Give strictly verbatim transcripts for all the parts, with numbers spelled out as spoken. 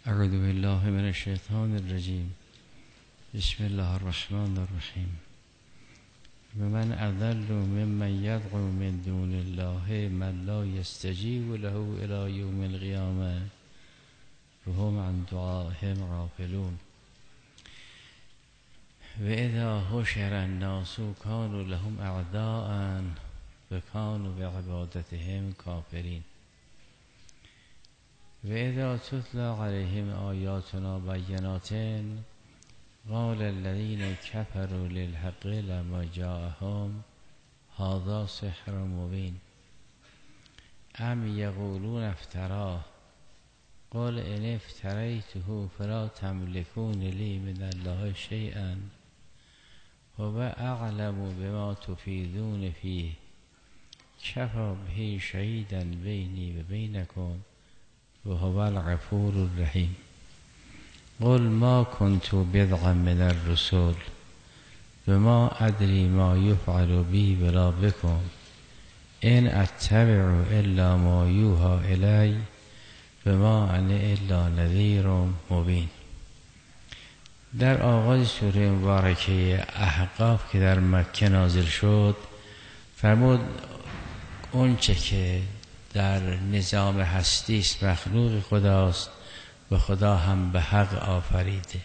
اعوذ بالله من الشیطان الرجیم. بسم الله الرحمن الرحیم. ومن اضل ممن يدعو من دون الله من لا يستجيب له الى يوم القيامة وهم عن دعائهم غافلون. واذا حشر الناس كانوا لهم اعداء وكانوا بعبادتهم كافرين. وإذا تتلى عليهم آياتنا بينات قال الذين كفروا للحق لما جاءهم هذا سحر مبين أم يقولون افتراه قال إن افتريته فلا تملكون لي من الله شيئا هو أعلم بما تفيدون فيه كفى به شهيدا بيني وبينكم وهو الغفور الرحيم. قل ما كنت بدعا من الرسول وما أدري ما يفعل بي ولا بكم إن أتبع إلا ما يوحى إلي وما أنا إلا نذير مبين. در آغاز سوره مبارکه احقاف که در مکه نازل شد فرمود اون چه که در نظام هستی است مخلوق خداست و خدا هم به حق آفریده.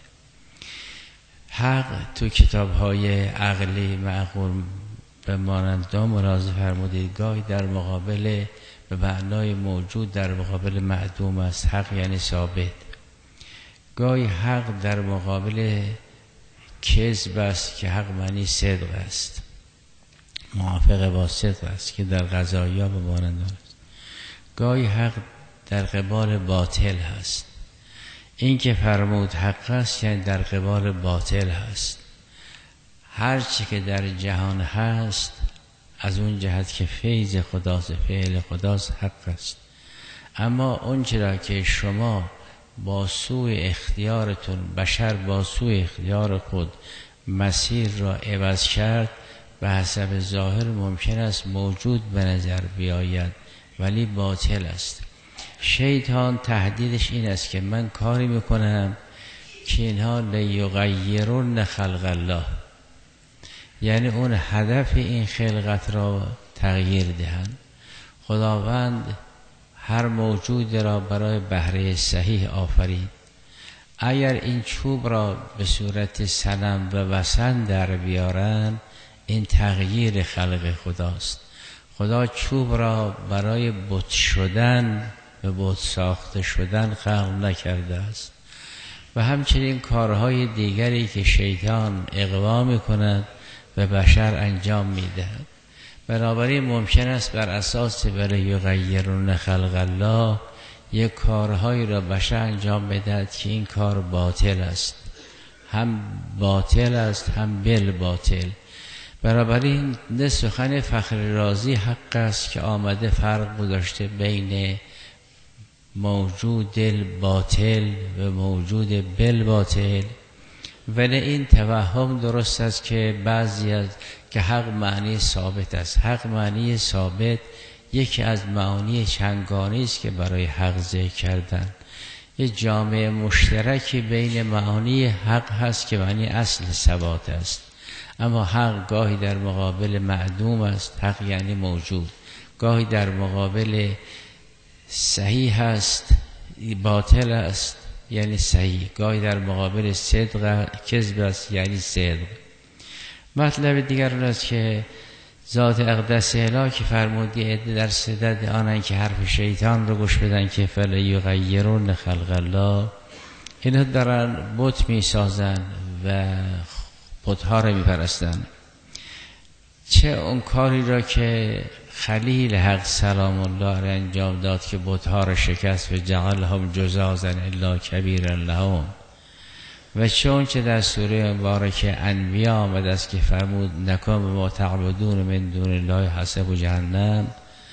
حق تو کتاب‌های عقلی معقول به مانند ملاحظه فرمودید گاهی در مقابل به معنای موجود در مقابل معدوم است، حق یعنی ثابت. گاهی حق در مقابل کذب است که حق معنی صدق است، موافق با صدق است که در قضایا به مانند است. گاهی حق در قبال باطل هست. این که فرمود حق است یعنی در قبال باطل هست. هر چی که در جهان هست از اون جهت که فیض خداست، فعل خداست، حق است. اما اون چرا که شما با سوء اختیارتون، بشر با سوء اختیار خود مسیر را عوض کرد، به حسب ظاهر ممکن است موجود به نظر بیاید ولی باطل است. شیطان تهدیدش این است که من کاری میکنم که اینها لیغیرن خلق الله، یعنی اون هدف این خلقت را تغییر دهند. خداوند هر موجود را برای بهره صحیح آفرید. اگر این چوب را به صورت صنم و وثن در بیارن این تغییر خلق خداست. خدا چوب را برای بت شدن و بت ساخته شدن خلق نکرده است. و همچنین کارهای دیگری که شیطان اغوا می‌کند و بشر انجام می‌دهد. بنابراین ممکن است بر اساس برای یغیرون خلق الله یک کارهایی را بشر انجام بدهد که این کار باطل است، هم باطل است هم بل باطل. بنابراین نه سخن فخر رازی حق است که آمده فرق گذاشته بین موجود باطل و موجود بل باطل، ولی این توهم درست است که بعضی از که حق معنی ثابت است. حق معنی ثابت یکی از معانی چندگانه است که برای حق ذکر کردن. یک جامعه مشترکی بین معانی حق هست که معنی اصل ثبات است. اما حق گاهی در مقابل معدوم است، حق یعنی موجود. گاهی در مقابل صحیح است، باطل است یعنی صحیح. گاهی در مقابل صدق، کذب است یعنی صدق. مطلب دیگر اون است که ذات اقدس الهی که فرمودی عده در صدد آنن که حرف شیطان رو گوش بدن که فلیغیرون خلق الله، اینا دارن بت می سازن و بت‌ها را می‌پرستند. چه اون کاری را که خلیل حق سلام الله را انجام داد که بت‌ها را شکست و جعلهم جزازا الا کبیرا لهم، و چون چه در سوره مبارکه انبیاء آمده است که فرمود نکن ما تعبدون من دون الله حسب جهنم.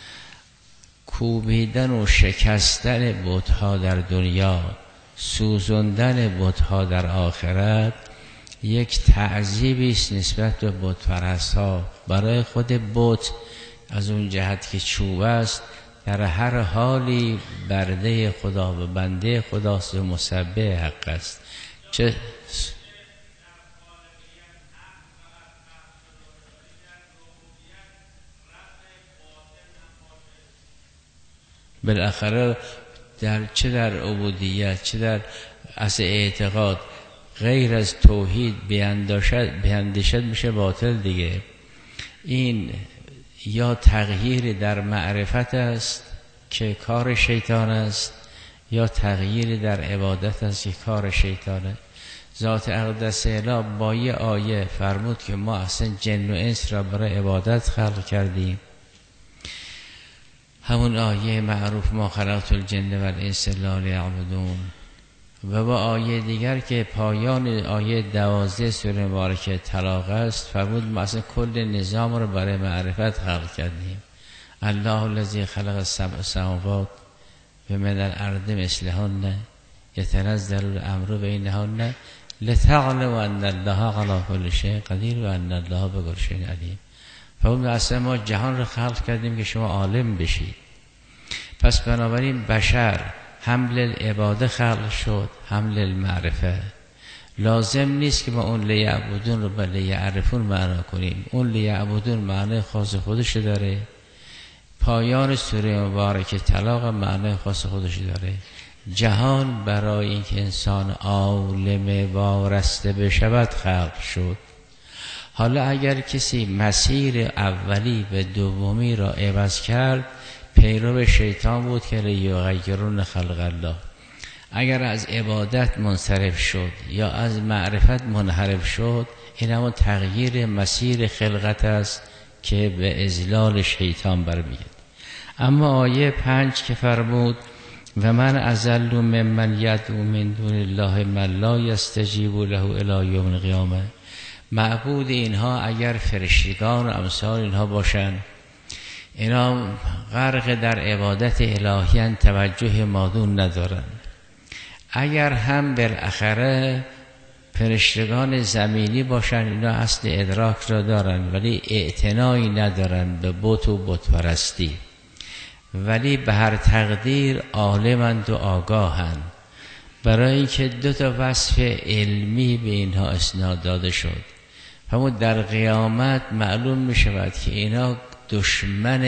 کوبیدن و شکستن بت‌ها در دنیا، سوزاندن بت‌ها در آخرت یک تعذیبی است نسبت به بت پرست ها. برای خود بت از اون جهت که چوب است در هر حالی برده خدا و بنده خداست و مسبح حق است. چه بالاخره در چه در عبودیت چه در اصل اعتقاد غیر از توحید بیندشد میشه باطل دیگه. این یا تغییر در معرفت است که کار شیطان است، یا تغییر در عبادت است که کار شیطانه. ذات اقدس اله با یه آیه فرمود که ما اصلا جن و انس را برای عبادت خلق کردیم، همون آیه معروف ما خلقت الجن و الانس الا لیعبدون. و با آیه دیگر که پایان آیه دوازده سوره مبارکه طلاق است فرمود ما اصلا کل نظام رو برای معرفت خلق کردیم. الله الذی خلق السبع سماوات و من الارض مثلهن یتنزل الامر بینهن لتعلموا ان الله علی کل شیء قدیر و ان الله بكل شیء علیم. فرمود اصلا ما جهان رو خلق کردیم که شما عالم بشید. پس بنابراین بشر حمل العباده خلق شد، حمل المعرفه. لازم نیست که ما اون لیعبدون رو به لیعرفون معنا کنیم. اون لیعبدون معنی خاص خودش داره، پایان سوره مبارکه طلاق معنی خاص خودش داره. جهان برای اینکه انسان عالم وارسته بشود خلق شد. حالا اگر کسی مسیر اولی به دومی را عوض کرد پیرو شیطان بود که لیغیرون خلق الله. اگر از عبادت منصرف شد یا از معرفت منحرف شد این همون تغییر مسیر خلقت است که به اذلال شیطان برمیاد. اما آیه پنج که فرمود و من اضل ممن یدعو من دون الله من لا یستجیب له الی یوم القیامه، معبود اینها اگر فرشتگان و امثال اینها باشن، اینا غرق در عبادت الهیان، توجه مادون ندارن. اگر هم بالاخره فرشتگان زمینی باشن اینا اصل ادراک را دارن ولی اعتنایی ندارن به بت و بت پرستی، ولی به هر تقدیر عالمند و آگاهند. برای اینکه دو تا وصف علمی به اینها اسناد داده شد. همون در قیامت معلوم می شود که اینا دشمن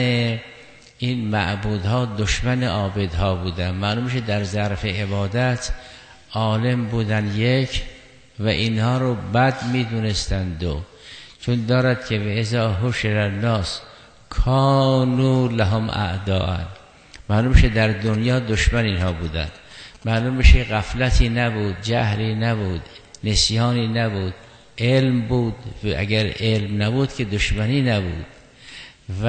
این معبودها، دشمن عابدها بودن. معلوم میشه در ظرف عبادت عالم بودن یک و اینها رو بد میدونستن دو، چون دارد که به اذا حشر الناس کانوا لهم اعداء. معلوم میشه در دنیا دشمن اینها بودن. معلوم میشه غفلتی نبود، جهلی نبود، نسیانی نبود، علم بود. و اگر علم نبود که دشمنی نبود. و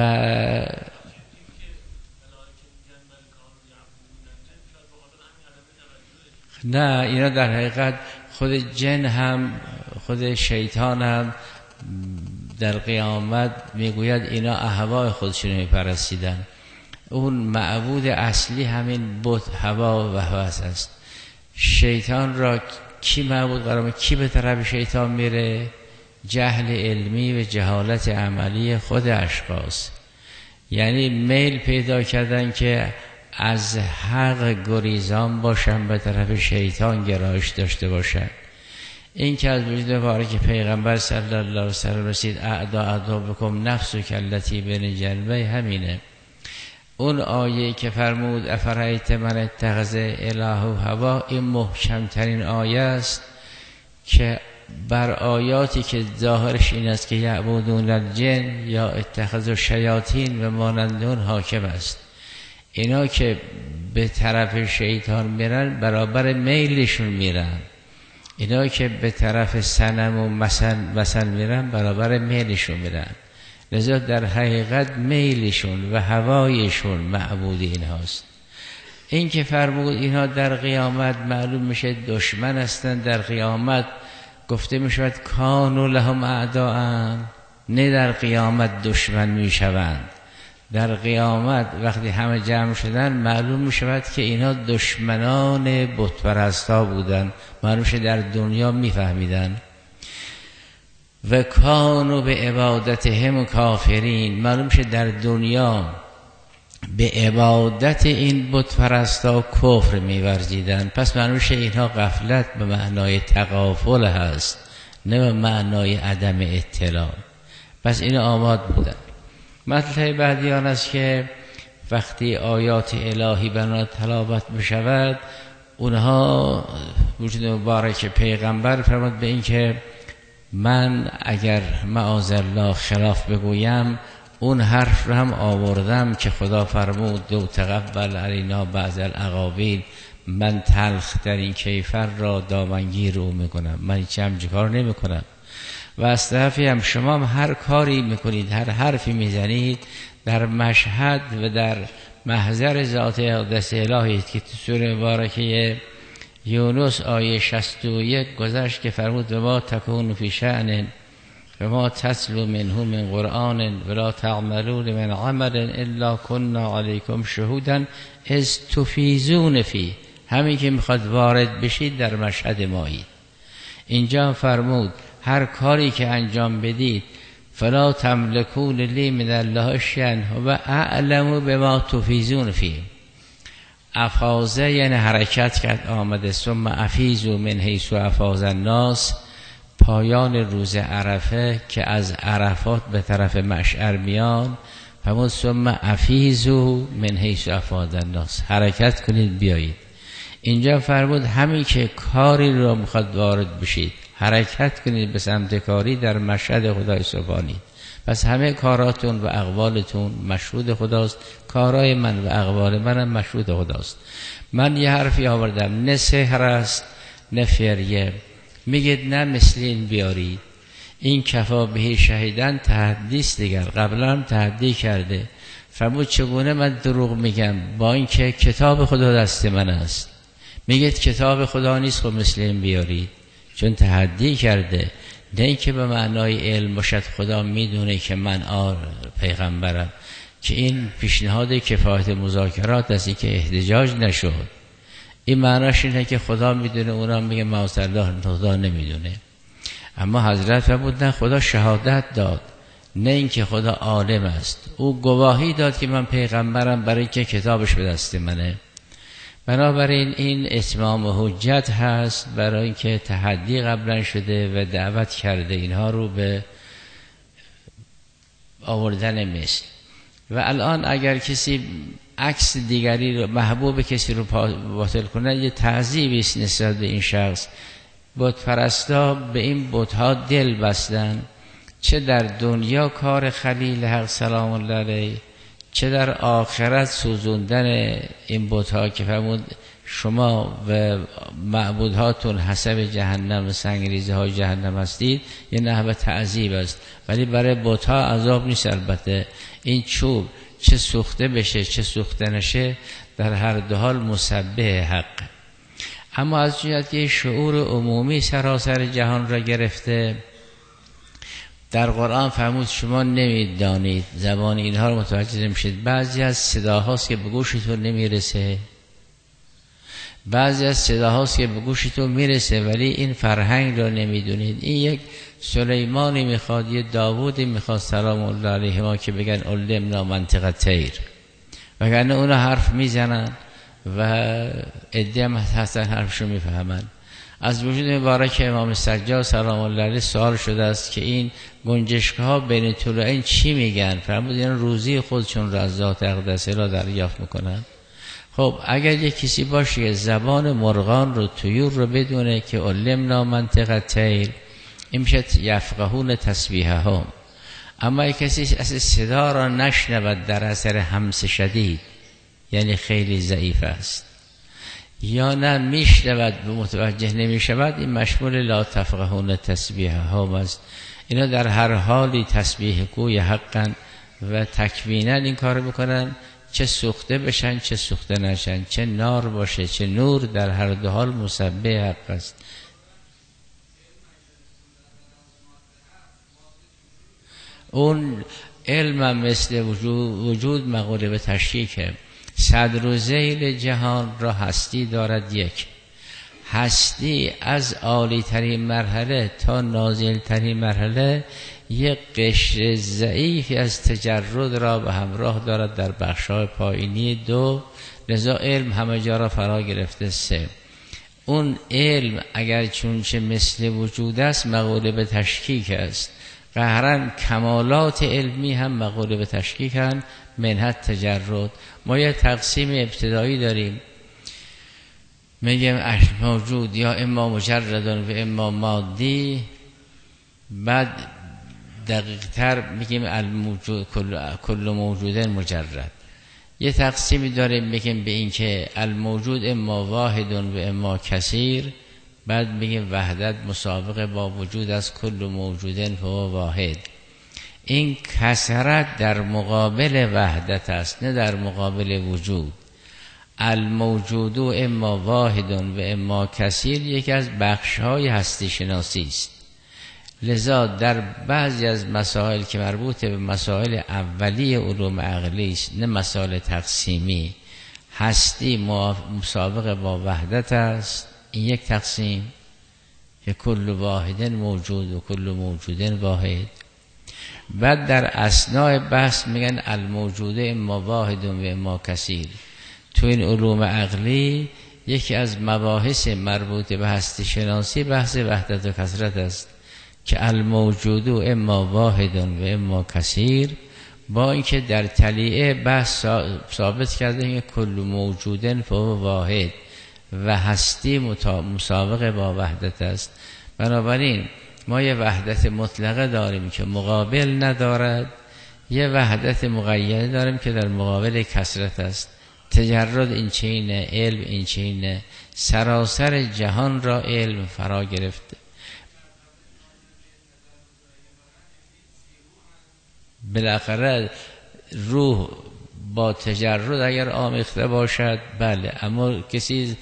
نه، اینا در حقیقت خود جن هم خود شیطان هم در قیامت میگوید اینا اهوای خودشون میپرستیدن. اون معبود اصلی همین بت، هوا و هوس است. شیطان را کی معبود قرار، کی به طرف شیطان میره؟ جهل علمی و جهالت عملی خود اشخاص. یعنی میل پیدا کردن که از حق گریزان باشن، به طرف شیطان گرایش داشته باشن. این که از وجود مبارک پیغمبر صلی الله علیه و سلم رسید اعدا اعدا بکم نفسو کلتی بین جنبه همینه. اون آیه که فرمود افرایت من اتخذ اله هوا، این محکمترین آیه است که بر آیاتی که ظاهرش این است که یعبدون الجن یا اتخذوا شیاطین و مانند اون حاکم است. اینا که به طرف شیطان میرن برابر میلشون میرن، اینا که به طرف صنم و مثل مثل میرن برابر میلشون میرن. لذا در حقیقت میلشون و هوایشون معبود اینهاست. این که فرمود اینها در قیامت معلوم میشه دشمن هستند، در قیامت گفته میشود کانوا لهم اعداء، نه در قیامت دشمن میشوند. در قیامت وقتی همه جمع شدن معلوم میشود که اینا دشمنان بت پرستا بودن. معلوم شد در دنیا میفهمیدن. و کانوا به عبادتهم کافرین، معلوم شد در دنیا به عبادت این بت پرستا کفر می‌ورزیدند. پس معنیشه اینها غفلت به معنای تغافل هست، نه به معنای عدم اطلاع. پس این آماد بودن. مطلب بعدی آن است که وقتی آیات الهی بنا تلاوت بشود، اونها وجود مبارک پیغمبر فرمود به این که من اگر معاذالله خلاف بگویم، اون حرف رو هم آوردم که خدا فرمود دو تقبل علینا بعض الاقاویل، من تلخ در این کیفر را دامنگیر او میکنم، من هیچ همچین کار نمیکنم. و از طرفی هم شما هم هر کاری میکنید، هر حرفی میزنید در مشهد و در محضر ذات اقدس الهی که تو سوره مبارکه یونس آیه شصت و یک گذشت که فرمود و ما تکون فی شأن و ما تتلو منه من قرآن ولا تعملون من عمل الا كنا علیکم شهودا اذ تفیضون فیه، همین که میخواد وارد بشید در مشهد مایید. اینجا فرمود هر کاری که انجام بدید فلا تملکون لی من الله شیئا و اعلم بما تفیضون فیه. افاضه یعنی حرکت کرد، آمده. ثم افیضوا من حیث افاض الناس، پایان روز عرفه که از عرفات به طرف مشعر میان، فرمود ثم افیضوا من حیث افاض الناس، حرکت کنید بیایید. اینجا فرمود همین که کاری رو میخواد وارد بشید، حرکت کنید به سمت کاری در مشهد خدای سبحانی. پس همه کاراتون و اقوالتون مشهود خداست، کارای من و اقوال منم مشهود خداست. من یه حرفی آوردم، نه سحر است نه فریه، میگید نه مثل این بیارید، این کفا به شهیدن تحدیث دیگر، قبلا هم تحدی کرده. فرمود چگونه من دروغ میگم با اینکه کتاب خدا دست من است؟ میگید کتاب خدا نیست، خب مثل این بیارید، چون تحدی کرده. نه اینکه به معنای علم باشد خدا میدونه که من آر پیغمبرم، که این پیشنهاد کفایت مذاکرات است که احتجاج نشد. این معناش اینه که خدا میدونه، اونا میگه معاذالله خدا نمیدونه. اما حضرت فرمود نه، خدا شهادت داد، نه اینکه خدا عالم است. او گواهی داد که من پیغمبرم برای اینکه کتابش به دست منه. بنابراین این اتمام حجت هست برای اینکه تحدی قبلا شده و دعوت کرده اینها رو به آوردن مثل. و الان اگر کسی عکس دیگری رو، محبوب کسی رو باطل کنه، یه تعذیبی است نسبت به این شخص. بت پرستا به این بت‌ها دل بستن، چه در دنیا کار خلیل حق سلام الله علیه، چه در آخرت سوزوندن این بت‌ها که فرمود شما و معبودهاتون حسب جهنم و سنگریزه های جهنم هستید. یه نحوه تعذیب است، ولی برای بت‌ها عذاب نیست. البته این چوب چه سوخته بشه چه سوخته نشه، در هر دو حال مسبح حق. اما از جهت که شعور عمومی سراسر جهان را گرفته، در قرآن فرمود شما نمیدانید، زبان اینها رو متوجه نمیشید. بعضی از صداهاست که به گوشتون نمیرسه، بعضی از صداهاست که به گوشتون میرسه ولی این فرهنگ رو نمیدونید. این یک سلیمانی میخواد، یه داوودی میخواد سلام الله علیه ما که بگن علمنا منطق طیر، وگرنه اونا حرف میزنن و عده هم هستن حرفشو میفهمن. از وجود مبارک امام سجاد سلام الله علیه سوال شده است که این گنجشک‌ها بین طلوعین چی میگن؟ فرمود این روزی خودشون را از ذات اقدس الهی دریافت میکنن. خب اگر یک کسی باشه که زبان مرغان رو، طیور رو بدونه که علمنا منطق طیر، این میشه یفقهون تسبیحهم. اما یک کسی از صدا را نشنود در اثر همس شدید، یعنی خیلی ضعیف است، یا نه میشنود و متوجه نمیشود، این مشمول لا تفقهون تسبیحهم است. اینا در هر حالی تسبیح گوی حقن و تکوینا این کار میکنن، چه سوخته بشن چه سوخته نشن، چه نار باشه چه نور، در هر دو حال مسبح حق است. اون علم مثل وجود, وجود مقوله به تشکیکه. صدر و ذیل جهان را هستی دارد یک. هستی از عالی ترین مرحله تا نازل ترین مرحله یک قشر ضعیفی از تجرد را به همراه دارد در بخش‌های پایینی. دو، لذا علم همه جا را فرا گرفته. سه، اون علم اگر چونچه مثل وجود است مقوله به تشکیک است. قهرن کمالات علمی هم مقوله به تشکیکن منحت تجرد. ما یه تقسیم ابتدایی داریم، میگیم موجود یا اما مجردن و اما مادی. بعد دقیق تر میگیم الموجود کل, کل موجود مجرد. یه تقسیمی داریم میگیم به این که الموجود اما واحد و اما کثیر. بعد میگیم وحدت مسابقه با وجود از کل موجود و واحد. این کثرت در مقابل وحدت است، نه در مقابل وجود. الموجود اما واحد و اما کثیر یکی از بخش‌های هستی شناسی است. لذا در بعضی از مسائل که مربوط به مسائل اولیه علوم عقلی است، نه مسائل تقسیمی، هستی مسابقه با وحدت است. این یک تقسیم که کل واحد موجود و کل موجود واحد. بعد در اثناء بحث میگن الموجود اما واحد و اما کثیر. تو این علوم عقلی یکی از مباحث مربوط به هستی شناسی بحث وحدت و کثرت است که الموجود اما واحد و اما کثیر، با اینکه در تلیعه بحث ثابت کرده که کل موجود فهو واحد و هستی مسابقه با وحدت است. بنابراین ما یه وحدت مطلقه داریم که مقابل ندارد، یه وحدت مقیده داریم که در مقابل کثرت است. تجرد این چینه، علم این چینه، سراسر جهان را علم فرا گرفته. بالاخره روح با تجرد اگر آمیخته باشد بله، اما کسی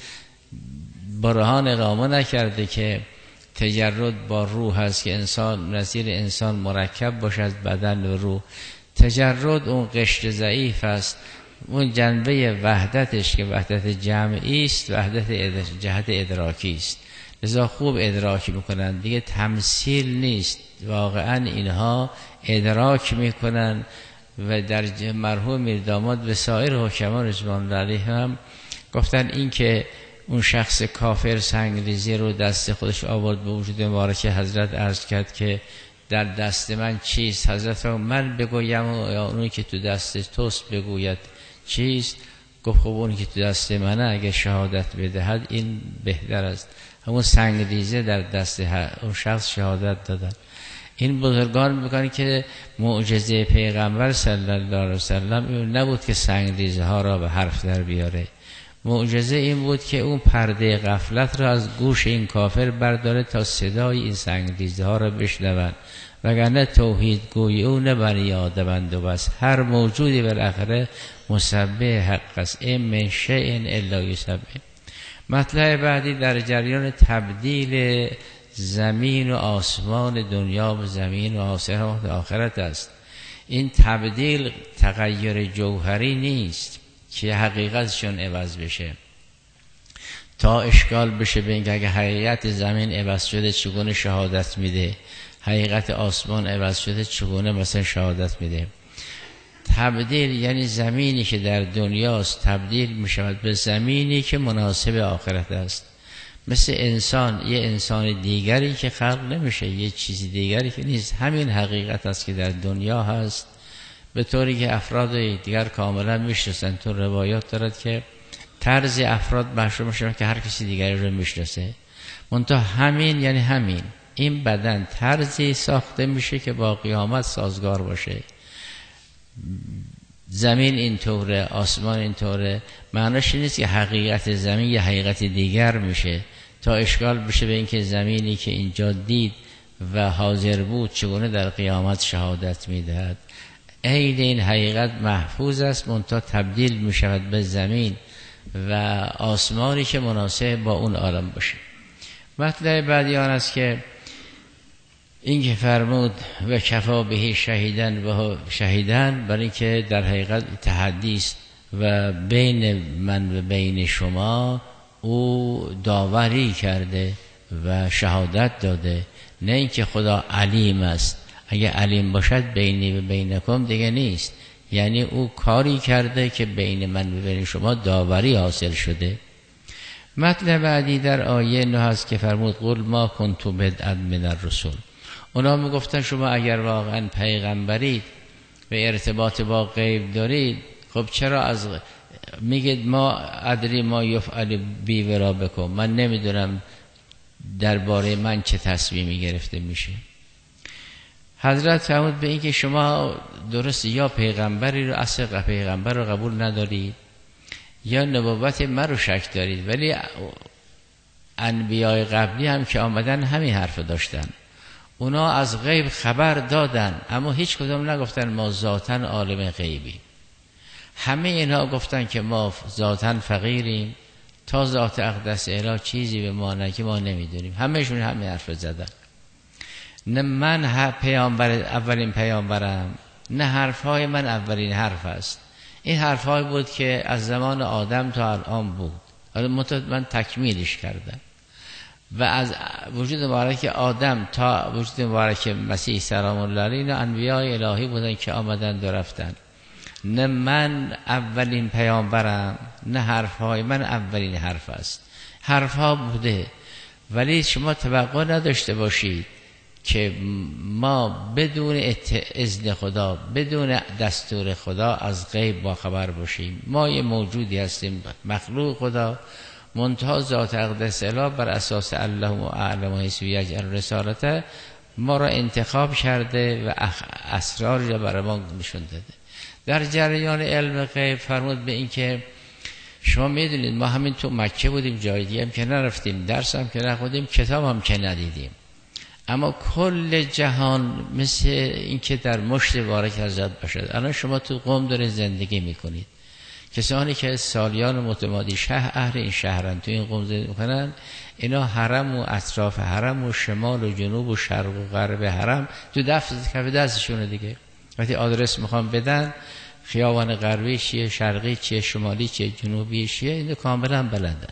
برهان اقامه نکرده که تجرد با روح هست که انسان نظیر انسان مرکب باشد بدن و روح. تجرد اون قشر ضعیف است، اون جنبه وحدتش که وحدت جمعی است، وحدت جهت ادراکی است. لذا خوب ادراک میکنن دیگه، تمثیل نیست، واقعا اینها ادراک میکنن. و در مرحوم میرداماد و سایر حکمان رضوان الله علیهم هم گفتن این که اون شخص کافر سنگریزی رو دست خودش آورد به وجود مبارک حضرت، عرض کرد که در دست من چیست؟ حضرت رو من بگویم یا اونی که تو دست توست بگوید چیست؟ گفت خب اونی که تو دست منه اگه شهادت بدهد این بهتر است. همون سنگریزه در دست اون شخص شهادت دادن. این بزرگان میگن که معجزه پیغمبر صلی الله علیه وسلم این نبود که سنگریزه ها را به حرف در بیاره. معجزه این بود که اون پرده غفلت را از گوش این کافر برداره تا صدای این سنگریزه ها را بشنوند، وگرنه توحید گوی او نه بر یادمند و بس. هر موجودی بالاخره مسبح حق است، این من شیء الا یسبح. مطلب بعدی در جریان تبدیل زمین و آسمان دنیا به زمین و آسمان آخرت است. این تبدیل تغییر جوهری نیست که حقیقتشون عوض بشه. تا اشکال بشه به اینکه اگه حقیقت زمین عوض شده چگونه شهادت میده، حقیقت آسمان عوض شده چگونه مثلا شهادت میده. تبدیل یعنی زمینی که در دنیاست تبدیل میشود به زمینی که مناسب آخرت است. مثل انسان، یه انسان دیگری که خلق نمیشه، یه چیزی دیگری که نیست، همین حقیقت است که در دنیا هست، به طوری که افراد دیگر کاملا میشناسن. تو روایات دارد که طرز افراد محشور میشن که هر کسی دیگری رو میشناسه، منتها همین یعنی همین. این بدن طرزی ساخته میشه که با قیامت سازگار باشه. زمین اینطوره، آسمان اینطوره. معناش نیست که حقیقت زمین یه حقیقت دیگر میشه تا اشکال بشه به اینکه زمینی که اینجا دید و حاضر بود چگونه در قیامت شهادت میدهد. عین این حقیقت محفوظ است، منتها تبدیل میشود به زمین و آسمانی که مناسب با اون عالم باشه. مطلب بعدی آن است که این که فرمود و کفا به شهیدن و شهیدن، برای که در حقیقت تحدی است و بین من و بین شما او داوری کرده و شهادت داده، نه اینکه خدا علیم است. اگه علیم باشد بینی و بینکم دیگه نیست، یعنی او کاری کرده که بین من و بین شما داوری حاصل شده. مطلب بعدی در آیه نه هست که فرمود قل ما کنت بدعا من الرسل. اونا میگفتن شما اگر واقعا پیغمبرید و ارتباط با غیب دارید، خب چرا از میگید ما ادری ما یفعل بی ورا بکن، من نمیدونم درباره من چه تصمیمی گرفته میشه. حضرت فرمود به این که شما درست یا پیغمبری رو اصل پیغمبر رو قبول ندارید یا نبوت من رو شک دارید، ولی انبیاء قبلی هم که آمدن همین حرف داشتن، اونا از غیب خبر دادن اما هیچ کدوم نگفتن ما ذاتاً عالم غیبی. همه اینا گفتن که ما ذاتاً فقیریم، تا ذات اقدس الهی چیزی به ما نگه ما نمیدونیم. همهشون همین حرف زدن. نه من پیامبر اولین پیامبرم، نه حرفهای من اولین حرف است. این حرفهای بود که از زمان آدم تا الان بود، حالا من تکمیلش کردم. و از وجود مبارک آدم تا وجود مبارک مسیح سلام الله علیه اینا انبیاء الهی بودن که آمدن و رفتن. نه من اولین پیامبرم، نه حرفهای من اولین حرف است. حرفها بوده، ولی شما توقع نداشته باشید که ما بدون اذن خدا، بدون دستور خدا از غیب با خبر باشیم. ما یه موجودی هستیم، مخلوق خدا، منتها ذات اقدس اله بر اساس الله و اعلم حیث یجعل رسالته ما را انتخاب کرده و اسرار را برای ما نشون داده. در جریان علم غیب فرمود به این که شما میدونید ما همین تو مکه بودیم، جای دیگه هم که نرفتیم، درس هم که نخوندیم، کتاب هم که ندیدیم، اما کل جهان مثل این که در مشت بارک حضرت باشد. الان شما تو قم داره زندگی میکنید، کسانی که سالیان متمادی شهر اهل این شهرن، تو این قم زندگی میکنن، اینا حرم و اطراف حرم و شمال و جنوب و شرق و غرب حرم تو دست کف دستشونه دیگه. وقتی آدرس میخوام بدن خیابان غربی چیه، شرقی چیه، شمالی چیه، جنوبی چیه، اینو کاملا بلندن.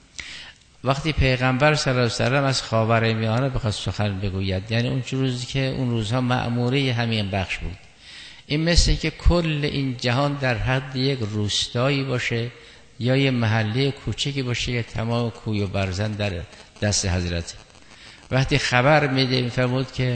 وقتی پیغمبر صلی الله علیه و سلم از خاورمیانه بخواد سخن بگوید، یعنی اون روزی که اون روزها مأموره همین بخش بود، این مثل که کل این جهان در حد یک روستایی باشه یا یه محله کوچکی باشه که تمام کوی و برزن در دست حضرت. وقتی خبر میده میفرمود که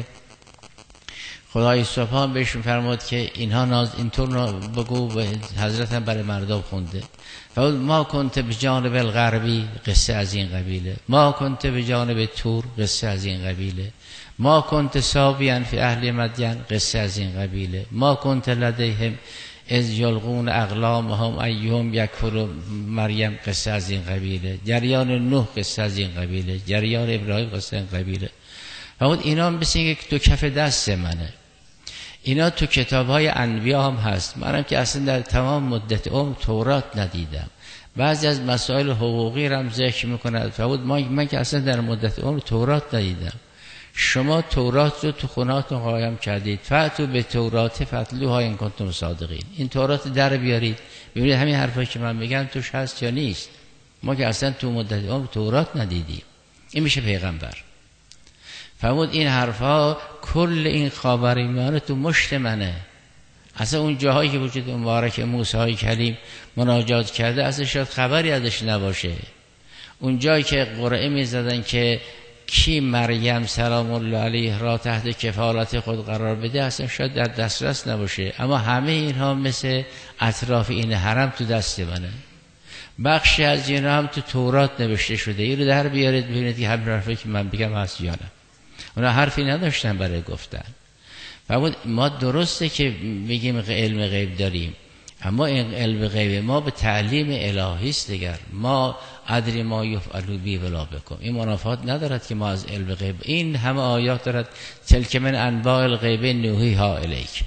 خدای سبحان بهشون فرمود که اینها ناز اینطور بگو، و حضرت هم برای مردم خونده. فرمود ما کنت به جانب الغربی، قصه از این قبیله. ما کنت به جانب تور، قصه از این قبیله. ما کنت سابیان فی اهل مدین، قصه از این قبیله. ما کنت لدیهم از یلقون اقلامهم ایهم یکفر مریم، قصه از این قبیله. جریان نوح قصه از این قبیله. جریان ابراهیم قصه از این قبیله. فرمود اینا مثل یک دو کف دست منه، اینا تو کتاب‌های انبیا هم هست. منم که اصلا در تمام مدت عمر تورات ندیدم، بعضی از مسائل حقوقی را هم ذکر میکنه. فرمود من که اصلا در مدت عمر تورات ندیدم، شما تورات رو تو خونهاتون قایم کردید، فأتوا به تورات فاتلوها ان کنتم صادقین. این تورات در بیارید ببینید همین حرفایی که من میگم توش هست یا نیست. ما که اصلا تو مدت عمر تورات ندیدیم، این میشه پیغمبر. فرمود این حرفا کل این خاورمیانه تو مشت منه. اصلا اون جاهایی که وجود مبارک موسی کلیم مناجات کرده اصلا شاید خبری ازش نباشه. اون جایی که قرعه میزدن که کی مریم سلام الله علیه را تحت کفالت خود قرار بده اصلا شاید در دسترس نباشه، اما همه اینها مثل اطراف این حرم تو دست منه. بخشی از اینها هم تو تورات نوشته شده، این رو در بیارید ببینید که همین حرفی که من بگم هست یا نه. اونا حرفی نداشتن برای گفتن. فرمود ما درسته که میگیم علم غیب داریم، اما این علم غیب ما به تعلیم الهی است دیگر. ما ادری ما یفعل بی ولا بکم، این منافات ندارد که ما از علم غیب، این همه آیات دارد تلک من انباء الغیب نوحیها الیک.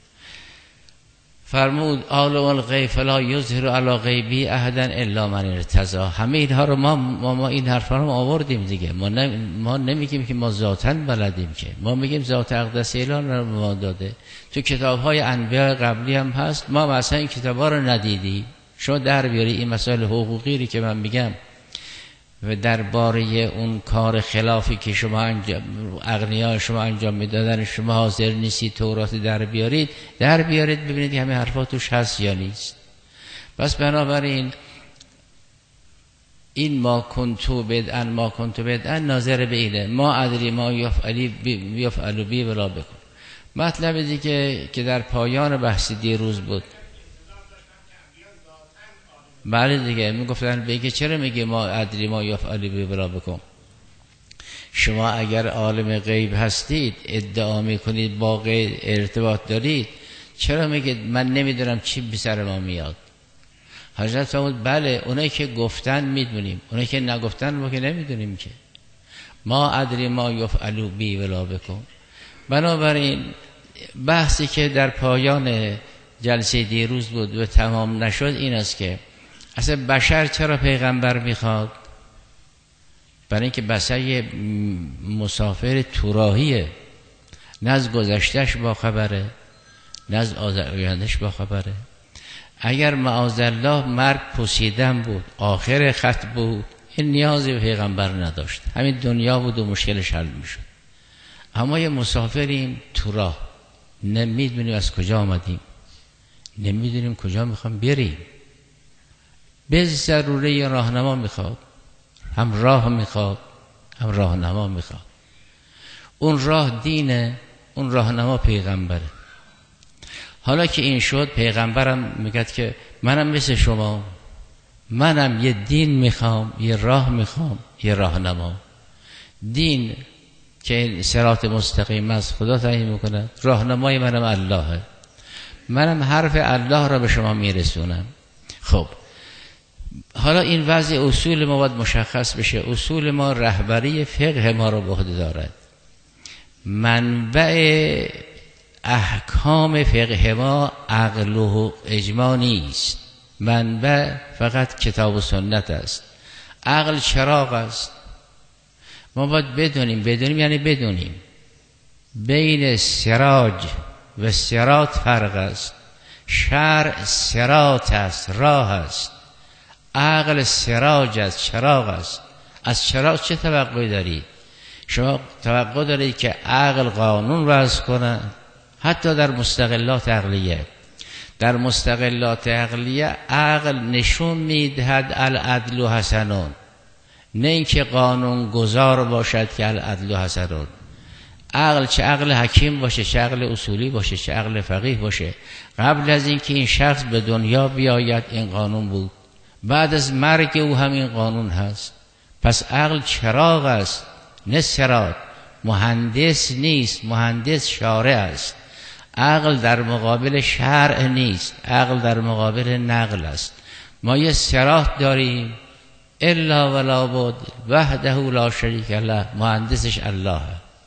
فرمود عالم الغیب فلا یظهر علی غیبی احدا الا من ارتضی. همه اینها رو ما, ما, ما این حرفا رو آوردیم دیگه. ما, نم ما نمیگیم که ما ذاتاً بلدیم، که ما میگیم ذات اقدس الهی رو ما داده. تو کتاب‌های انبیاء قبلی هم هست، ما مثلا این کتابا رو ندیدی. شما در بیاری این مسائل حقوقی رو که من میگم و درباره اون کار خلافی که شما انجام اغنیا شما انجام میدادن شما حاضر نیستید تورات در بیارید در بیارید ببینید که همه حرفا توش هست یا نیست. پس بنابراین این ما کنتو بدعن ما کنتو بدعن ناظر به اینه ما ادری ما یفعلی یفعلو بی ولا بکن. مطلب دیگه که در پایان بحث دیروز بود بله دیگه میگفتن بگه چرا میگه ما ادری ما یفعلی بی ولا بکن. شما اگر عالم غیب هستید ادعا میکنید با غیب ارتباط دارید چرا میگید من نمیدونم چی به سر ما میاد. حضرت فرمود بله اونایی که گفتن میدونیم اونایی که نگفتن ما که نمیدونیم که ما ادری ما یفعلو بی ولا بکن. بنابراین بحثی که در پایان جلسه دیروز بود و تمام نشد این است که اصلا بشر چرا پیغمبر میخواد؟ برای اینکه بشر یه مسافر توراهیه، نه از گذشتش با خبره نه از آیندهش با خبره. اگر معاذالله مرگ پوسیدن بود آخر خط بود این نیازی به پیغمبر نداشت، همین دنیا بود و مشکلش حل میشد. اما یه مسافریم تو راه نمیدونیم از کجا آمدیم نمیدونیم کجا میخوام بریم به ضروره راهنما میخواد، هم راه میخواد هم راهنما میخواد. اون راه دینه اون راهنما پیغمبره. حالا که این شد پیغمبرم میگه که منم مثل شما منم یه دین میخوام یه راه میخوام یه راهنما. دین که صراط مستقیم از خدا تعیین میکنه، راهنمای منم اللهه، منم حرف الله را به شما میرسونم. خب حالا این وضع اصول ما باید مشخص بشه. اصول ما رهبری فقه ما رو به عهده دارد. منبع احکام فقه ما عقل و اجماع نیست، منبع فقط کتاب و سنت است. عقل چراغ است. ما باید بدونیم بدونیم یعنی بدونیم بین سراج و صراط فرق است. شرع صراط است راه است، عقل سراج است چراغ است. از چراغ چه توقعی دارید؟ شما توقع دارید که عقل قانون وضع کنه؟ حتی در مستقلات عقلیه در مستقلات عقلیه عقل نشون میدهد العدل حسنون، نه اینکه قانون گذار باشد که العدل حسنون. عقل چه عقل حکیم باشه چه عقل اصولی باشه چه عقل فقیه باشه قبل از اینکه این شخص به دنیا بیاید این قانون بود، بعد از مرگ او همین قانون هست. پس عقل چراغ است نه صراط. مهندس نیست، مهندس شارع است. عقل در مقابل شرع نیست، عقل در مقابل نقل است. ما یه صراط داریم الا ولا بد وحده لا شریک له، مهندسش الله.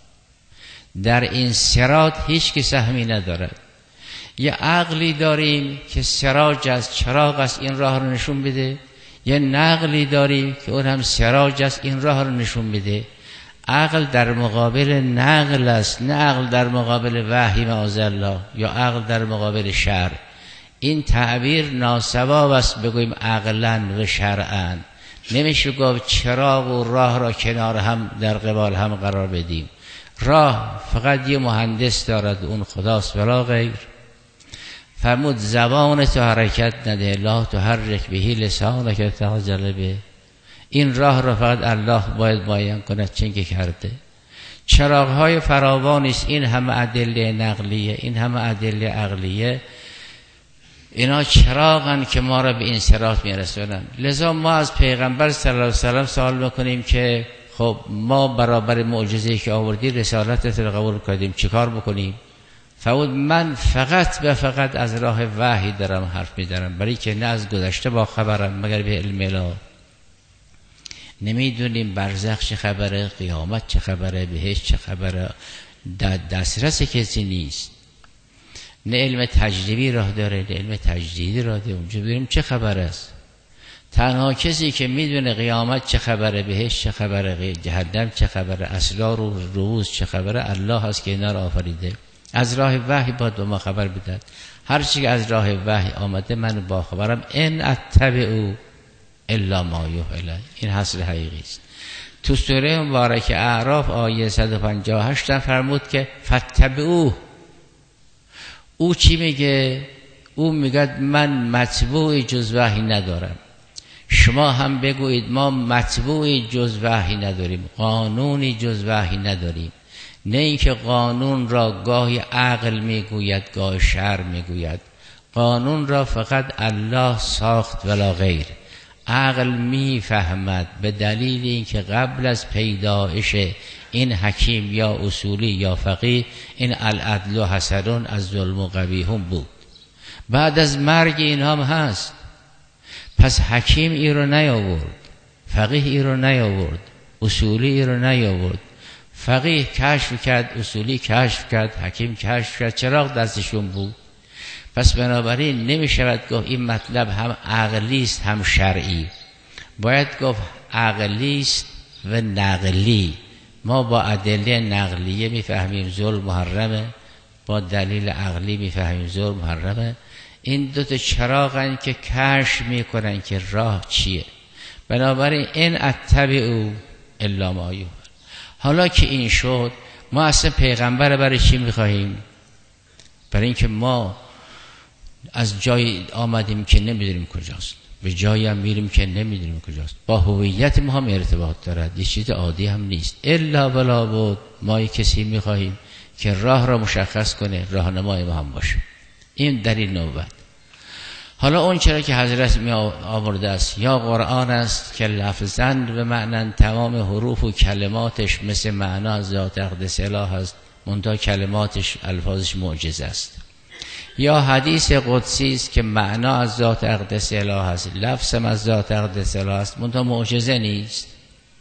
در این صراط هیچ کی سهمی ندارد. یه عقلی داریم که سراج است چراغ است این راه رو نشون بده، یه نقلی داریم که اون هم سراج است این راه رو نشون بده. عقل در مقابل نقل است، نه عقل در مقابل وحی معاذالله یا عقل در مقابل شرع. این تعبیر ناسواب است بگوییم عقلاً و شرعاً. نمیشه گفت چراغ و راه را کنار هم در قبال هم قرار بدیم. راه فقط یه مهندس دارد اون خداست ولا غیر. فرمود زبان تو حرکت نده لا تحرک بهی لسانک تعجل به. این راه را فقط الله باید معین کند چه که کرده. چراغ های فراوانی است، این همه ادله نقلیه این همه ادله عقلیه، اینا چراغن که ما را به این صراط میرسونن. لذا ما از پیغمبر صلی الله علیه و سلم سوال میکنیم که خب ما برابر معجزه‌ای که آوردی رسالتت رو قبول کردیم چیکار بکنیم؟ فرمود من فقط و فقط از راه وحی دارم حرف میزنم، برای که نه از گذشته با خبرم مگر به علم الهی. نمیدونیم برزخ چه خبره، قیامت چه خبره، بهشت چه خبره، دسترس کسی نیست. نه علم تجربی راه داره نه علم تجدیدی راه داره. اونجا ببینیم چه خبر است. تنها کسی که میدونه قیامت چه خبره، بهشت چه خبره، جهنم چه خبره، اسرار و روز چه خبره الله هست که اینا رو آفریده. از راه وحی باید به ما خبر بدهد. هر چی که از راه وحی آمده من با خبرم. ان اتبعو الا ما یوحی الی. این حصر حقیقی است. تو سوره مبارک اعراف آیه صد و پنجاه و هشت فرمود که فتبعوه. او چی میگه؟ او میگه من مطبوعی جز وحی ندارم. شما هم بگویید ما مطبوعی جز وحی نداریم، قانونی جز وحی نداریم. نه اینکه قانون را گاهی عقل میگوید گاهی شرع میگوید. قانون را فقط الله ساخت ولا غیر. عقل میفهمد به دلیل اینکه قبل از پیدایش این حکیم یا اصولی یا فقیه این العدل و حسنون از ظلم و قبیحون بود. بعد از مرگ این هم هست. پس حکیم ای رو نیاورد، فقیه ای رو نیاورد، اصولی ای رو نیاورد. فقیه کشف کرد، اصولی کشف کرد، حکیم کشف کرد، چراغ دستشون بود. پس بنابراین نمی شود گفت این مطلب هم عقلی است هم شرعی. باید گفت عقلی است و نقلی. ما با ادله نقلیه میفهمیم ظلم محرمه، با دلیل عقلی میفهمیم ظلم محرمه. این دو تا چراغن که کشف میکنن که راه چیه. بنابراین این اتبعوا الا ما یوحی. حالا که این شد، ما اصلا پیغمبر برای چی میخواهیم؟ برای اینکه ما از جای آمدیم که نمیدونیم کجاست، به جایی هم میریم که نمیدونیم کجاست. با هویت ما هم ارتباط دارد، یه چیز عادی هم نیست. الا بلا بود ما یک کسی میخواهیم که راه را مشخص کنه، راهنمای ما هم باشه. این در این نوبت. حالا اون چرا که حضرت می آورده است یا قرآن است که لفظاً به معنی تمام حروف و کلماتش مثل معنا از ذات اقدس اله است، منتها کلماتش الفاظش معجزه است. یا حدیث قدسی است که معنا از ذات اقدس اله است، لفظم از ذات اقدس اله است، منتها معجزه نیست.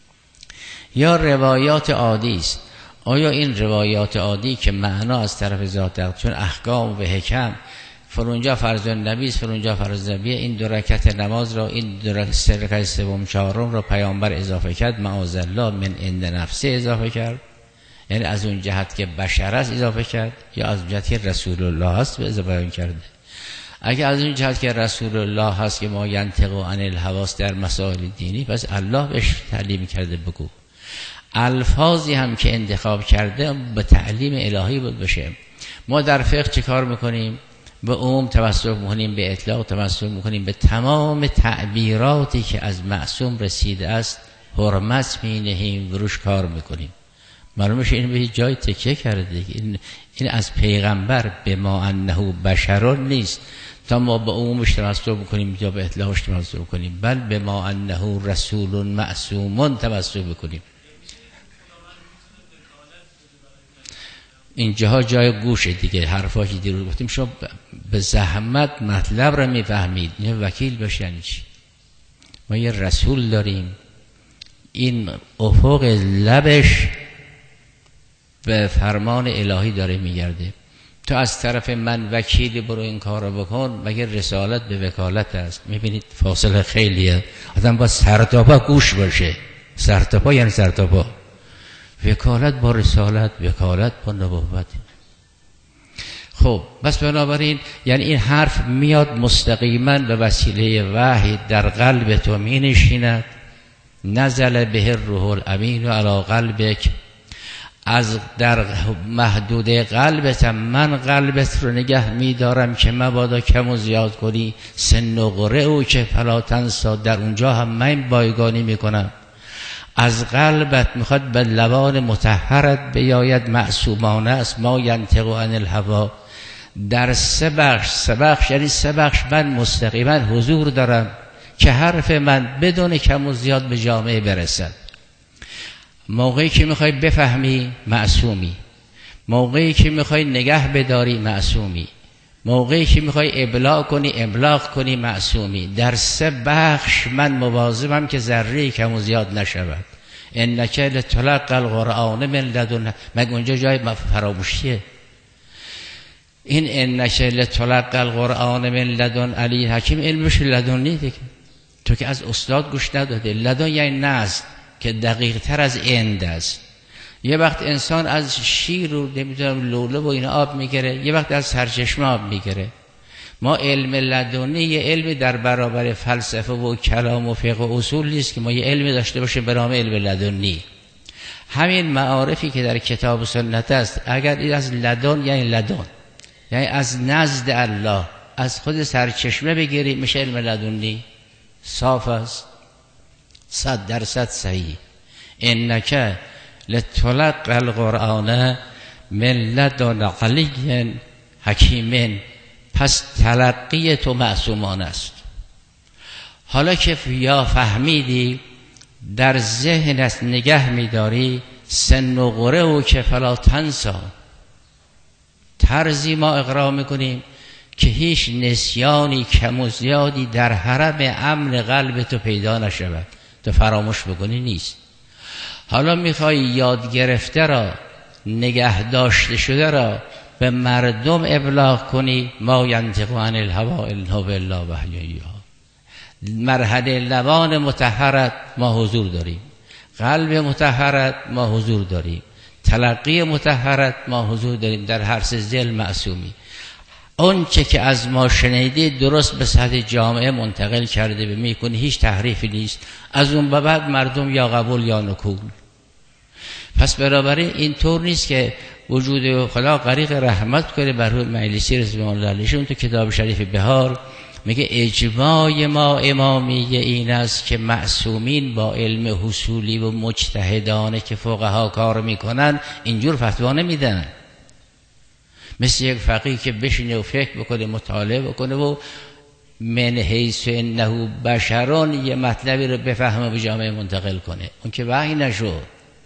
یا روایات عادی است. آیا این روایات عادی که معنا از طرف ذات اقدس، چون احکام و حکم فرونجا فرض النبی است، فرونجا فرض نبی، این دو رکعت نماز را، این دو رکعت سوم چهارم را پیامبر اضافه کرد، معاذالله من عند نفسه اضافه کرد، یعنی از اون جهت که بشر است اضافه کرد، یا از اون جهت که رسول الله است به اضافه کرده. اگه از اون جهت که رسول الله هست که ما ینطق عن الهوی در مسائل دینی، پس الله بهش تعلیم کرده بگو. الفاظی هم که انتخاب کرده به تعلیم الهی بود بشه. ما در فقه چه کار میکنیم؟ به عموم تمسک میکنیم، به اطلاق تمسک میکنیم، به تمام تعبیراتی که از معصوم رسیده است حرمت مینهیم و روش کار میکنیم. معلومه این به جای تکیه کرده. این, این از پیغمبر به ما انه بشر نیست تا ما به عمومش تمسک بکنیم یا به اطلاقش تمسک بکنیم، بل به ما انه رسول معصوم تمسک بکنیم. اینجاها جای گوشه دیگه، حرفاشی دیروز گفتیم شما به زحمت مطلب را میفهمید. نه وکیل باشه یعنی چی؟ ما یه رسول داریم، این افق لبش به فرمان الهی داره میگرده. تو از طرف من وکیلی برو این کار رو بکن، مگه رسالت به وکالت است؟ میبینید فاصله خیلیه. آدم با سرتاپا گوش باشه. سرتاپا یعنی سرتاپا. وکالت با رسالت، وکالت با نبوت. خب بس بنابراین یعنی این حرف میاد مستقیما به وسیله وحی در قلب تو می نشیند. نزل به الروح الامین علی قلبک، از در محدود قلبت من قلبت رو نگه میدارم که مبادا کم و زیاد کنی. سن و قره او که فلا تنسا، در اونجا هم من بایگانی میکنم. از قلبت میخواد به لبان مطهرت بیاید، معصومانه است. ما ینطق عن الهوی، در سه بخش، سه بخش یعنی سه بخش من مستقیما حضور دارم که حرف من بدون کم و زیاد به جامعه برسد. موقعی که میخوای بفهمی معصومی، موقعی که میخوای نگه بداری معصومی، موقعی که میخوای ابلاغ کنی ابلاغ کنی معصومی. در سه بخش من مواظبم که ذره کم و زیاد نشود. انک لتلقی القرآن من لدن، مگه اونجا جای فراموشیه؟ این انک لتلقی القرآن من لدن علی حکیم، علمش لدنی دیگه، تو که از استاد گوش نداده. لدن یعنی نزد که دقیق تر از اند است. یه وقت انسان از شیر و نمیدونم لوله و این آب میگیره، یه وقت از سرچشمه آب میگیره. ما علم لدنی یه علمی در برابر فلسفه و کلام و فقه و اصول نیست که ما یه علمی داشته باشیم به نام علم لدنی. همین معارفی که در کتاب و سنت است، اگر این از لدن یعنی لدن، یعنی از نزد الله، از خود سرچشمه بگیریم، میشه علم لدنی. صاف است، صد درصد صحیح. انک لتلقی القرآن من لدن علی حکیم، پس تلقی تو معصومان است. حالا که یا فهمیدی، در ذهنت نگه میداری، سن و قره و که فلا تنسا، طرزی ما اقرار میکنیم که هیچ نسیانی کم و زیادی در حرم امن قلب تو پیدا نشود، تو فراموش بکنی نیست. حالا میخوای یاد گرفته را، نگه داشته شده را به مردم ابلاغ کنی، ما ینطق عن الهوی ان هو الا وحی یوحی. مرحله لبان مطهرت ما حضور داریم، قلب مطهرت ما حضور داریم، تلقی مطهرت ما حضور داریم، در هر سه ذل معصومی. اون چه که از ما شنیدید درست به سطح جامعه منتقل کرده میکنی، هیچ تحریفی نیست. از اون به بعد مردم یا قبول یا نکول. پس بنابراین این طور نیست که وجود خدا غریق رحمت کنه بر روی مجلسی رضوان الله علیه. اون تو کتاب شریف بهار میگه اجماع ما امامی این است که معصومین با علم حصولی و مجتهدانه که فقها کار میکنن اینجور فتوا نمیدن. مثل یک فقیه که بشینه و فکر بکنه، مطالعه بکنه و من حیث انه بشران یه مطلبی رو بفهمه به جامعه منتقل کنه، اون که وحی نشد.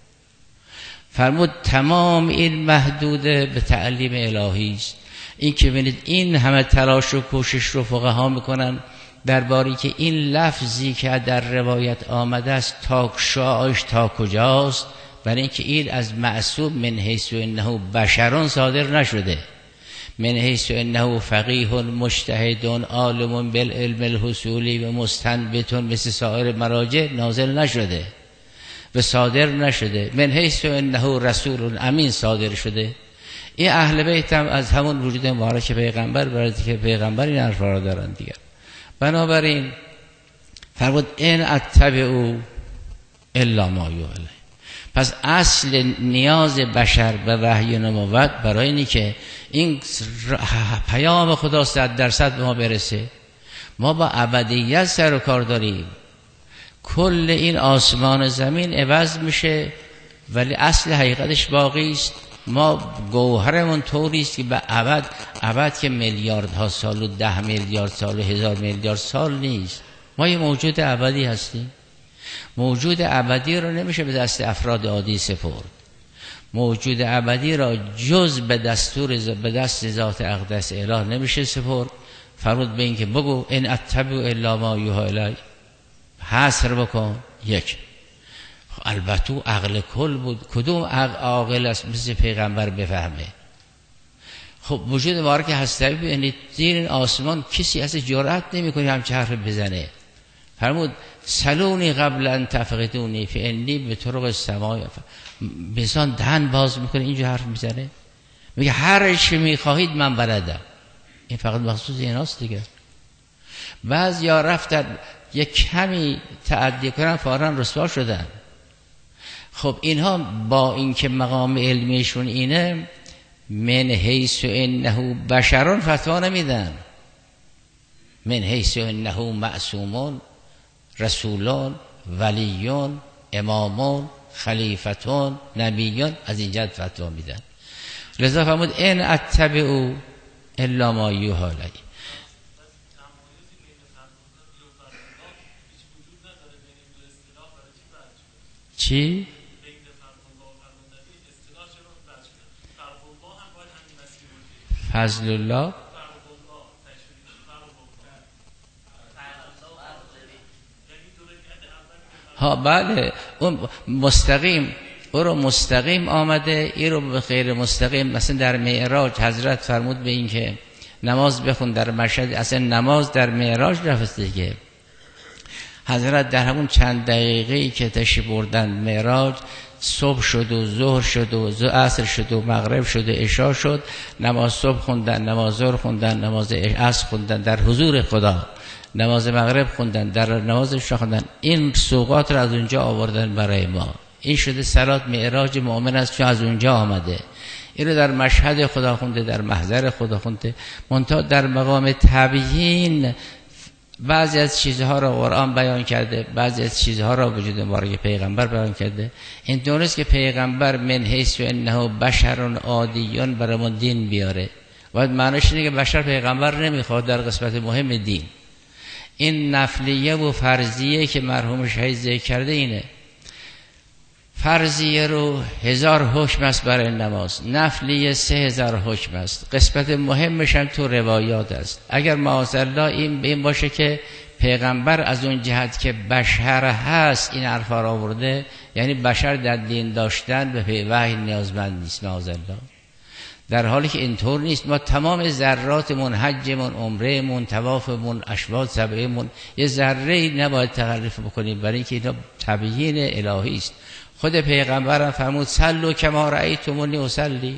فرمود تمام این محدوده به تعلیم الهی است. این که ببینید این همه تلاش و کوشش رو فقها میکنن درباره که این لفظی که در روایت آمده است تا شاعش تا کجاست، برای اینکه این از معصوم من حیث انه بشران صادر نشده، من حیث انه فقیه مجتهد عالم بالعلم الحصولی و مستنبط مثل سایر مراجع نازل نشده و صادر نشده. من حیث انه رسول امین صادر شده. این اهل بیت هم از همون وجود مبارک پیغمبر، برای که پیغمبر این حرفا را دارن دیگر. بنابراین فرمود ان اتبعوا الا ما یوحی. پس اصل نیاز بشر به وحی و نبوت برای اینی که این پیام خدا صد درصد به ما برسه. ما با ابدیت سر و کار داریم. کل این آسمان و زمین عوض میشه ولی اصل حقیقتش باقی است. ما گوهرمون طوری است که به ابد، ابد که میلیاردها سال و ده میلیارد سال و هزار میلیارد سال نیست. ما یه موجود ابدی هستیم. موجود ابدی رو نمیشه به دست افراد عادی سپرد. موجود ابدی را جز به دستور به دست ذات اقدس اله نمیشه سپرد. فرمود به این که بگو ان اتبع الا ما یوحی الی، حصر بکن. یک، البته عقل کل بود. کدوم عاقل است مثل پیغمبر بفهمه؟ خب وجود مبارک هستی ببینید زیر این آسمان کسی از جرأت نمیکنه همچه حرف بزنه. فرمود سلونی قبل ان تفقدونی فانی به طرق السماء. بسان دهن باز میکنه اینجا حرف میزنه، میگه هر چی میخواهید من بلدم. این فقط مخصوص ایناست دیگه. بعض یا رفتن یک کمی تعدی کنن فوراً رسوا شدن. خب اینها با اینکه مقام علمیشون اینه، من حیث انه بشران فتوا نمیدن. من حیث انه معصومون، رسولون، ولیون، امامون، خلیفتون، نبیون، از این جهت فتوا میدن. لذا فرمود ان اتبعوا الا ما یوحی الی. چی؟ فضل الله ها بله، اون مستقیم، او رو مستقیم آمده، این رو به غیر مستقیم. مثلا در معراج حضرت فرمود به این که نماز بخون در مشهد، اصلا نماز در معراج رفته که حضرت در همون چند دقیقه‌ای که تشریف بردن معراج، صبح شد و ظهر شد و عصر شد و مغرب شد و عشا شد، نماز صبح خوندن، نماز ظهر خوندن، نماز عصر خوندن در حضور خدا، نماز مغرب خوندن، در نماز عشا خوندن. این سوغات را از اونجا آوردن برای ما. این شده صلات معراج مؤمن است چون از اونجا آمده. این رو در مشهد خدا خونده، در محضر خدا خونده. منتها در مقام تبیین بعضی از چیزها را قرآن بیان کرده، بعضی از چیزها را وجود مبارک پیغمبر بیان کرده. این دونست که پیغمبر من حیث و انه بشر عادیون برامون دین بیاره. باید معنیش اینه که بشر پیغمبر نمیخواد در قسمت مهم دین. این نفلیه و فرضیه که مرحوم شهید ذکر کرده اینه. فرضیه رو هزار حکم است برای نماز، نفلیه سه هزار حکم است. قسمت مهمش هم تو روایات است. اگر معاذالله این این باشه که پیغمبر از اون جهت که بشر هست این حرفا را آورده، یعنی بشر در دین داشتن به وحی نیازمند نیست معاذالله. در حالی که اینطور نیست. ما تمام ذراتمون، حجمون، عمرهمون، طوافمون، اشواط سبعمون، یه ذره‌ای نباید تخلف بکنیم، برای اینکه اینا تبیین الهی است. خود پیغمبرم فرمود صلوا کما رأیتمونی اصلی،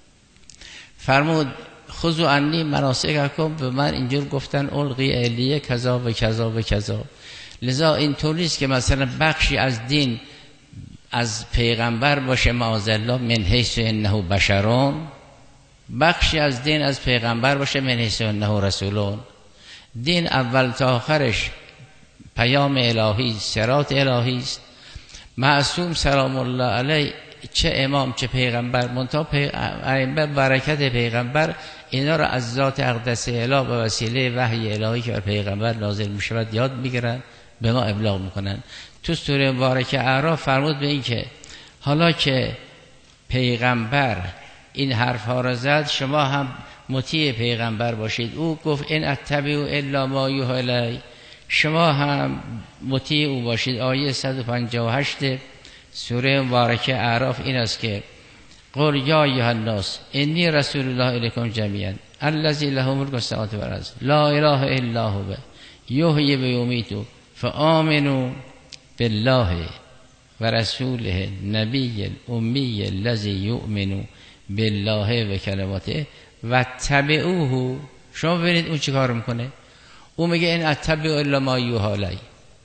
فرمود خذوا عنی مناسککم، به من اینجور گفتن القی الیه کذا و کذا و کذا. لذا اینطور نیست که مثلا بخشی از دین از پیغمبر باشه معاذالله من حیث انه بشرون، بخشی از دین از پیغمبر باشه من حیث انه رسولون. دین اول تا آخرش پیام الهی، صراط الهی است. معصوم سلام الله علیه، چه امام چه پیغمبر، منتها پیغمبر برکت پیغمبر اینا را از ذات اقدس اله به وسیله وحی الهی که بر پیغمبر نازل می شود یاد میگیرن، به ما ابلاغ میکنن. تو سوره مبارکه اعراف فرمود به این که حالا که پیغمبر این حرف ها را زد، شما هم مطیع پیغمبر باشید. او گفت این اتبعوا الا ما یوحی الی، شما هم مطیع او باشید. آیه صد و پنجاه و هشت سوره مبارکه اعراف این است که قل یا ایها الناس انی رسول الله الیکم جمیعا الذی له ملک السماوات و الارض لا اله الا هو یحیی و یمیت فآمنوا بالله و رسوله نبی الامی الذی یؤمن بالله و کلماته و تبعوه. شما ببینید اون چی کار میکنه. او میگه این اتبع الا ما یوحی الی،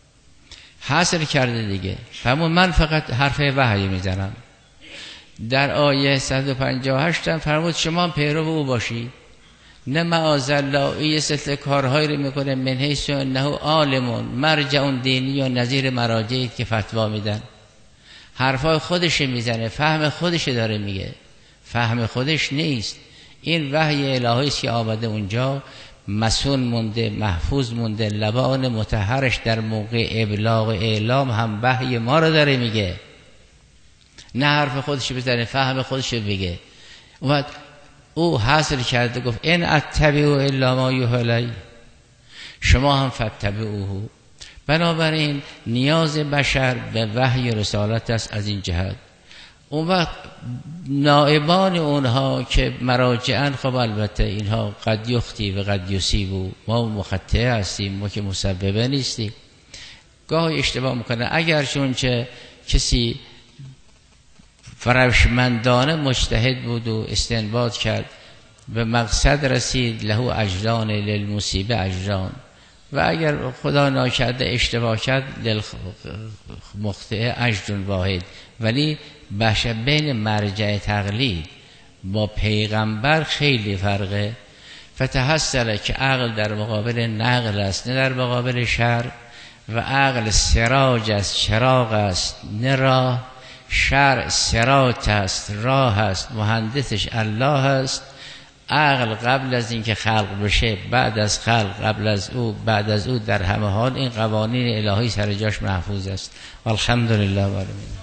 حاصل کرده دیگه. فرمود من فقط حرف وحی میزنم. در آیه صد و پنجاه و هشت فرمود شما پیرو او باشید. نه معاذالله این سلسله کارهایی رو میکنه من حیث انه عالمون مرجع دینی و نظیر مراجعی که فتوا میدن، حرفای خودش میزنه، فهم خودش داره میگه، فهم خودش نیست. این وحی الهی است که آمده اونجا، مسون مونده، محفوظ مونده. لبان مطهرش در موقع ابلاغ اعلام هم وحی ما رو داره میگه، نه حرف خودش بزنه، فهم خودش بگه. اومد او حاصل کرده گفت این اتبعوا الا ما یوحی الی، شما هم فاتبعوه. بنابراین نیاز بشر به وحی رسالت است از این جهت. اون وقت نائبان اونها که مراجعن، خب البته اینها قد یختی و قد یصیبوا، ما مخطئ هستیم، ما که مسببه نیستیم، گاهی اشتباه میکنه. اگر چون چه کسی فرشمندانه مجتهد بود و استنباط کرد به مقصد رسید، له اجران للمصیبه اجران، و اگر خدا ناکرده اشتباه کرد للمخطئ اجر واحد. ولی بشه بین مرجع تقلید با پیغمبر خیلی فرقه. فتحصل که عقل در مقابل نقل است نه در مقابل شرع، و عقل سراج است، چراغ است نه راه. شرع سراج است، راه است، مهندسش الله است. عقل قبل از اینکه خلق بشه، بعد از خلق، قبل از او، بعد از او، در همه حال این قوانین الهی سر جاش محفوظ است. الحمدلله.